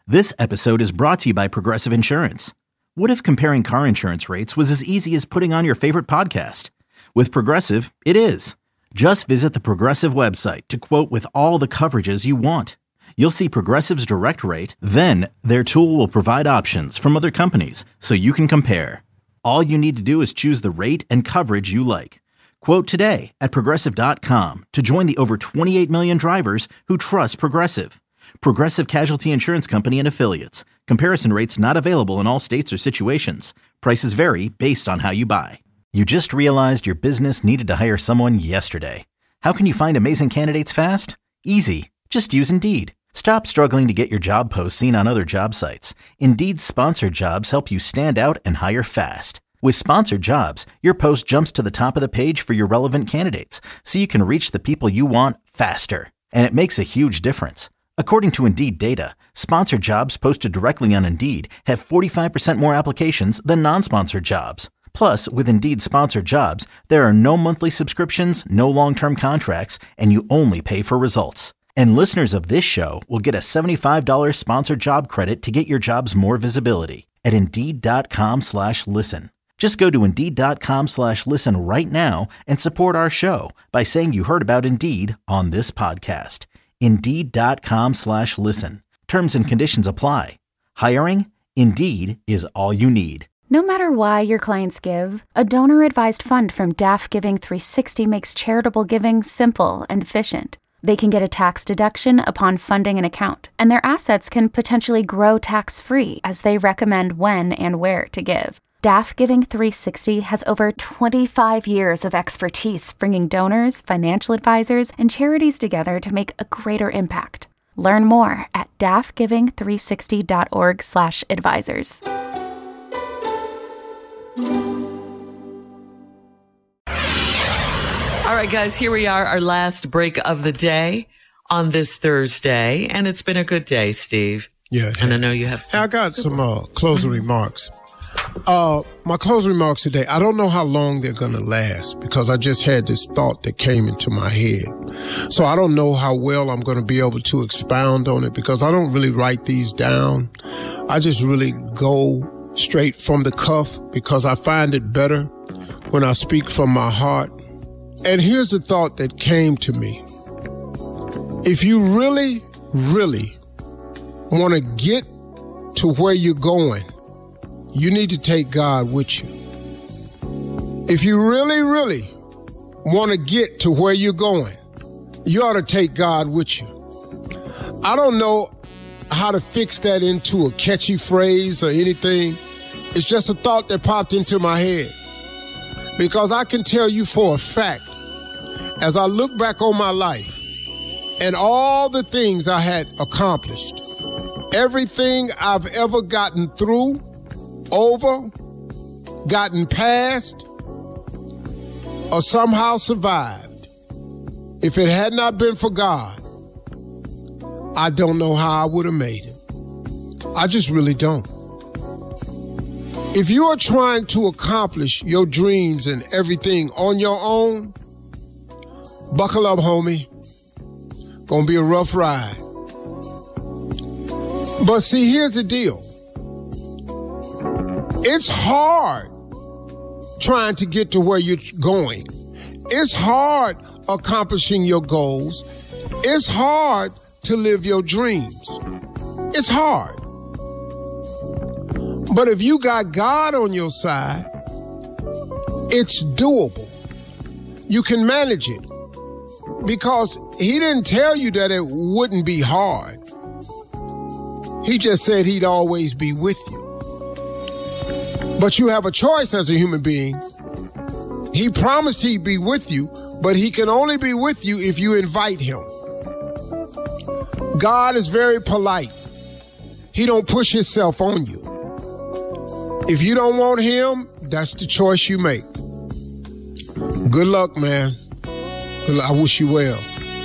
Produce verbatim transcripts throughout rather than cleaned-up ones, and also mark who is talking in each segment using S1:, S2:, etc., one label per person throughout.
S1: This episode is brought to you by Progressive Insurance. What if comparing car insurance rates was as easy as putting on your favorite podcast? With Progressive, it is. Just visit the Progressive website to quote with all the coverages you want. You'll see Progressive's direct rate, then their tool will provide options from other companies so you can compare. All you need to do is choose the rate and coverage you like. Quote today at progressive dot com to join the over twenty-eight million drivers who trust Progressive. Progressive Casualty Insurance Company and Affiliates. Comparison rates not available in all states or situations. Prices vary based on how you buy. You just realized your business needed to hire someone yesterday. How can you find amazing candidates fast? Easy. Just use Indeed. Stop struggling to get your job posts seen on other job sites. Indeed's sponsored jobs help you stand out and hire fast. With sponsored jobs, your post jumps to the top of the page for your relevant candidates, so you can reach the people you want faster. And it makes a huge difference. According to Indeed data, sponsored jobs posted directly on Indeed have forty-five percent more applications than non-sponsored jobs. Plus, with Indeed sponsored jobs, there are no monthly subscriptions, no long-term contracts, and you only pay for results. And listeners of this show will get a seventy-five dollars sponsored job credit to get your jobs more visibility at Indeed.com slash listen. Just go to Indeed.com slash listen right now and support our show by saying you heard about Indeed on this podcast. Indeed.com slash listen. Terms and conditions apply. Hiring? Indeed is all you need.
S2: No matter why your clients give, a donor-advised fund from D A F Giving three sixty makes charitable giving simple and efficient. They can get a tax deduction upon funding an account, and their assets can potentially grow tax-free as they recommend when and where to give. D A F Giving three sixty has over twenty-five years of expertise bringing donors, financial advisors, and charities together to make a greater impact. Learn more at daffgiving three sixty dot org slash advisors.
S3: All right, guys, here we are, our last break of the day on this Thursday, and it's been a good day, Steve.
S4: Yeah.
S3: And I know you have...
S4: I got some uh, closing remarks. Uh, my closing remarks today, I don't know how long they're going to last because I just had this thought that came into my head. So I don't know how well I'm going to be able to expound on it because I don't really write these down. I just really go straight from the cuff because I find it better when I speak from my heart. And here's the thought that came to me. If you really, really want to get to where you're going, you need to take God with you. If you really, really want to get to where you're going, you ought to take God with you. I don't know how to fix that into a catchy phrase or anything. It's just a thought that popped into my head. Because I can tell you for a fact, as I look back on my life and all the things I had accomplished, everything I've ever gotten through, over, gotten past, or somehow survived, if it had not been for God, I don't know how I would have made it. I just really don't. If you are trying to accomplish your dreams and everything on your own, buckle up, homie. Gonna be a rough ride. But see, here's the deal. It's hard trying to get to where you're going. It's hard accomplishing your goals. It's hard to live your dreams. It's hard. But if you got God on your side, it's doable. You can manage it because he didn't tell you that it wouldn't be hard. He just said he'd always be with you. But you have a choice as a human being. He promised he'd be with you, but he can only be with you if you invite him. God is very polite. He don't push himself on you. If you don't want him, that's the choice you make. Good luck, man. Good luck. I wish you well.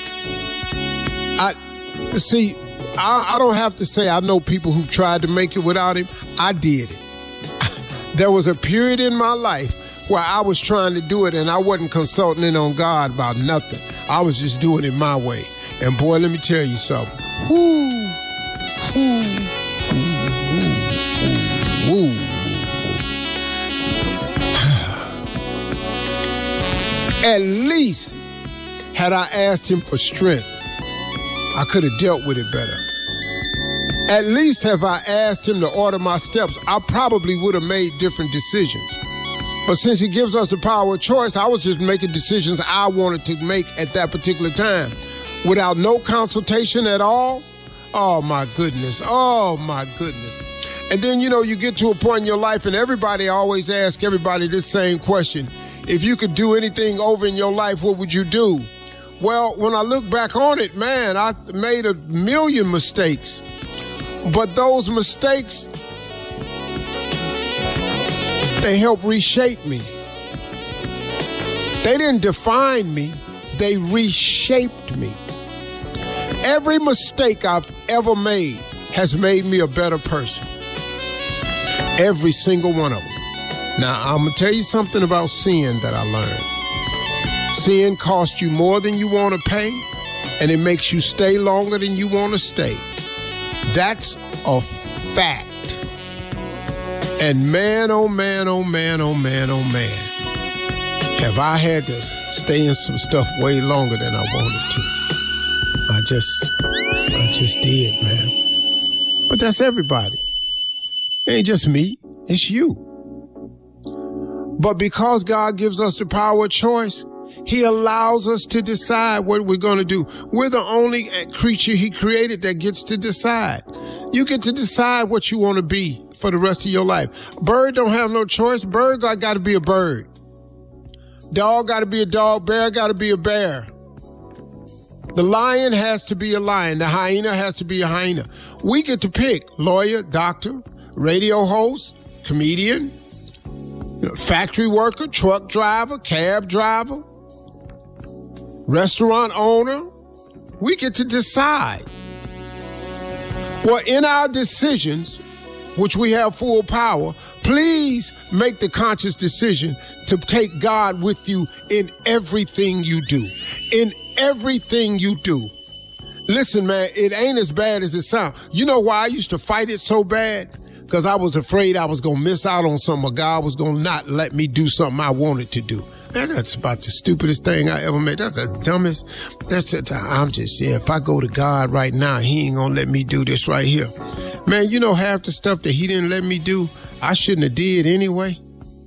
S4: I see, I, I don't have to say I know people who tried to make it without him. I did it. There was a period in my life where I was trying to do it and I wasn't consulting on God about nothing. I was just doing it my way. And boy, let me tell you something. Whoo, whoo. At least, had I asked him for strength, I could have dealt with it better. At least have I asked him to order my steps, I probably would have made different decisions. But since he gives us the power of choice, I was just making decisions I wanted to make at that particular time. Without no consultation at all. Oh, my goodness. Oh, my goodness. And then, you know, you get to a point in your life, and everybody always asks everybody this same question. If you could do anything over in your life, what would you do? Well, when I look back on it, man, I made a million mistakes. But those mistakes, they helped reshape me. They didn't define me. They reshaped me. Every mistake I've ever made has made me a better person. Every single one of them. Now, I'm going to tell you something about sin that I learned. Sin costs you more than you want to pay, and it makes you stay longer than you want to stay. That's a fact. And man, oh man, oh man, oh man, oh man, have I had to stay in some stuff way longer than I wanted to. I just, I just did, man. But that's everybody. It ain't just me, it's you. But because God gives us the power of choice, he allows us to decide what we're going to do. We're the only creature he created that gets to decide. You get to decide what you want to be for the rest of your life. Bird don't have no choice. Bird got, got to be a bird. Dog got to be a dog. Bear got to be a bear. The lion has to be a lion. The hyena has to be a hyena. We get to pick lawyer, doctor, radio host, comedian, you know, factory worker, truck driver, cab driver, restaurant owner. We get to decide. Well, in our decisions, which we have full power, please make the conscious decision to take God with you in everything you do. In everything you do. Listen, man, it ain't as bad as it sounds. You know why I used to fight it so bad? Because I was afraid I was going to miss out on something, or God was going to not let me do something I wanted to do. Man, that's about the stupidest thing I ever made. That's the dumbest. That's the time. I'm just, yeah, if I go to God right now, he ain't going to let me do this right here. Man, you know half the stuff that he didn't let me do, I shouldn't have did anyway.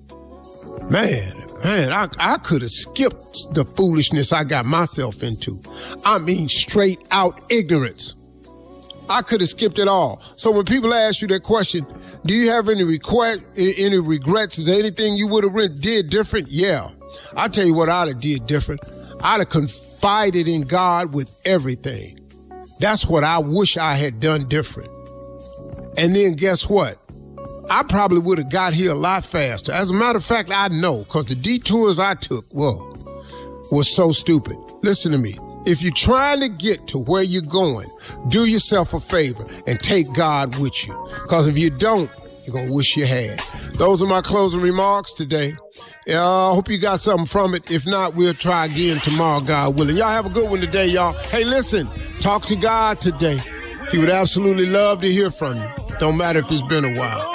S4: Man, man, I, I could have skipped the foolishness I got myself into. I mean, straight out ignorance. I could have skipped it all. So when people ask you that question, do you have any request, any regrets? Is there anything you would have did different? Yeah. I'll tell you what I'd have did different. I'd have confided in God with everything. That's what I wish I had done different. And then guess what? I probably would have got here a lot faster. As a matter of fact, I know, because the detours I took, whoa, was so stupid. Listen to me. If you're trying to get to where you're going, do yourself a favor and take God with you. Because if you don't, you're going to wish you had. Those are my closing remarks today. I uh, hope you got something from it. If not, we'll try again tomorrow, God willing. Y'all have a good one today, y'all. Hey, listen, talk to God today. He would absolutely love to hear from you. Don't matter if it's been a while.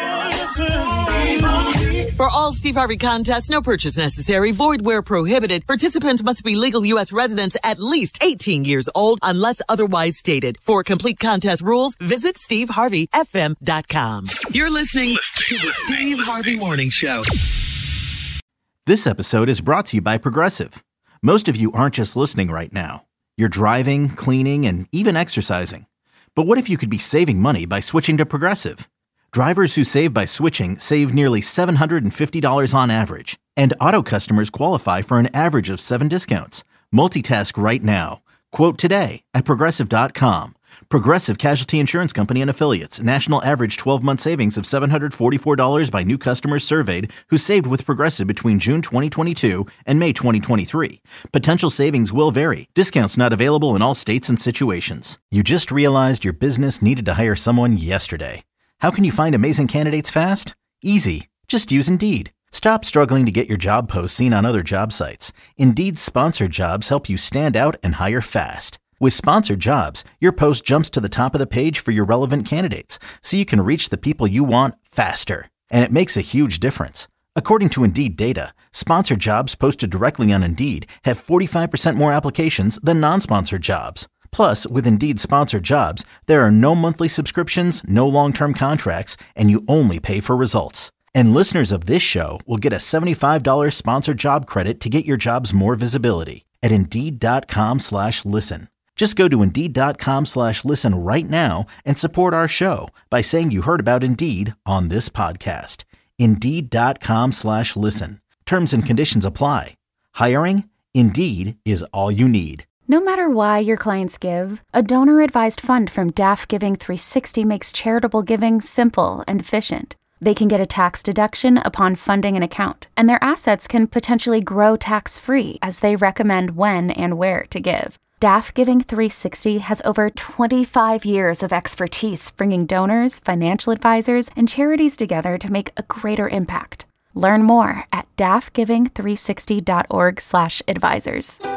S3: For all Steve Harvey contests, no purchase necessary, void where prohibited. Participants must be legal U S residents at least eighteen years old unless otherwise stated. For complete contest rules, visit steve harvey f m dot com. You're listening to the Steve Harvey Morning Show.
S1: This episode is brought to you by Progressive. Most of you aren't just listening right now. You're driving, cleaning, and even exercising. But what if you could be saving money by switching to Progressive? Drivers who save by switching save nearly seven hundred fifty dollars on average. And auto customers qualify for an average of seven discounts. Multitask right now. Quote today at Progressive dot com. Progressive Casualty Insurance Company and Affiliates. National average twelve-month savings of seven hundred forty-four dollars by new customers surveyed who saved with Progressive between June twenty twenty-two and May twenty twenty-three. Potential savings will vary. Discounts not available in all states and situations. You just realized your business needed to hire someone yesterday. How can you find amazing candidates fast? Easy. Just use Indeed. Stop struggling to get your job posts seen on other job sites. Indeed's sponsored jobs help you stand out and hire fast. With sponsored jobs, your post jumps to the top of the page for your relevant candidates, so you can reach the people you want faster. And it makes a huge difference. According to Indeed data, sponsored jobs posted directly on Indeed have forty-five percent more applications than non-sponsored jobs. Plus, with Indeed sponsored jobs, there are no monthly subscriptions, no long-term contracts, and you only pay for results. And listeners of this show will get a seventy-five dollars sponsored job credit to get your jobs more visibility at Indeed.com slash listen. Just go to Indeed.com slash listen right now and support our show by saying you heard about Indeed on this podcast. Indeed.com slash listen. Terms and conditions apply. Hiring? Indeed is all you need.
S2: No matter why your clients give, a donor-advised fund from D A F Giving three sixty makes charitable giving simple and efficient. They can get a tax deduction upon funding an account, and their assets can potentially grow tax-free as they recommend when and where to give. D A F Giving three sixty has over twenty-five years of expertise bringing donors, financial advisors, and charities together to make a greater impact. Learn more at D A F giving three sixty dot org slash advisors.